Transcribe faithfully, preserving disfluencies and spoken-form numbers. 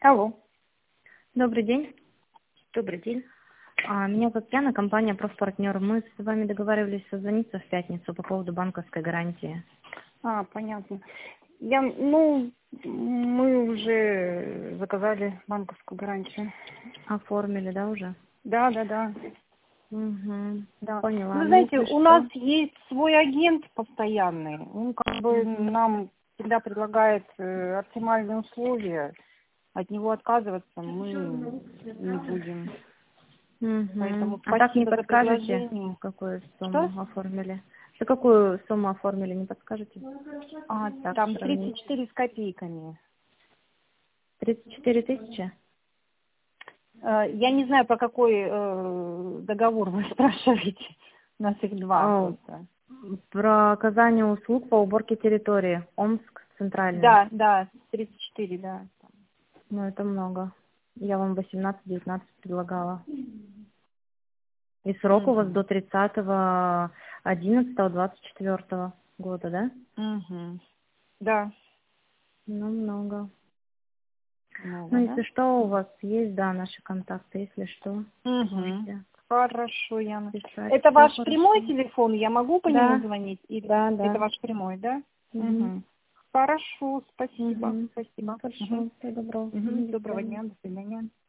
Алло, Добрый день. добрый день. А, Меня зовут Яна, компания «Профпартнер». Мы с вами договаривались созвониться в пятницу по поводу банковской гарантии. А, понятно. Я, ну, мы уже заказали банковскую гарантию. Оформили, да, уже? Да, да, да, Угу. да. Поняла. Вы Ну, знаете, если у нас что... есть свой агент постоянный. Он как бы Угу. нам всегда предлагает э, оптимальные условия. От него отказываться мы не будем. Угу. Поэтому А так не спасибо за подскажете, предложение. какую Что? сумму оформили? За какую сумму оформили, не подскажете? А, Так, там тридцать сравнить. четыре с копейками. тридцать четыре тысячи? Э, Я не знаю, про какой э, договор вы спрашиваете. У нас их два О, просто. про оказание услуг по уборке территории. Омск, центральный. Да, да, тридцать четыре, да. Ну, это много. Я вам восемнадцать-девятнадцать предлагала. И срок у вас Угу. до тридцатого одиннадцатого двадцать четвёртого года, да? Угу. Да, Ну, много. Ну, много, да? если что, у вас есть, да, наши контакты. Если что, Угу. можете Хорошо, Яна. писать. Это Все ваш прямой хорошо. телефон? Я могу по нему Да, звонить? Или да, это да. ваш прямой, да? Угу. Угу. Хорошо, спасибо, Угу. спасибо. Угу. Хорошо, всего доброго. Угу. Мгм, до Доброго свидания. дня, до свидания.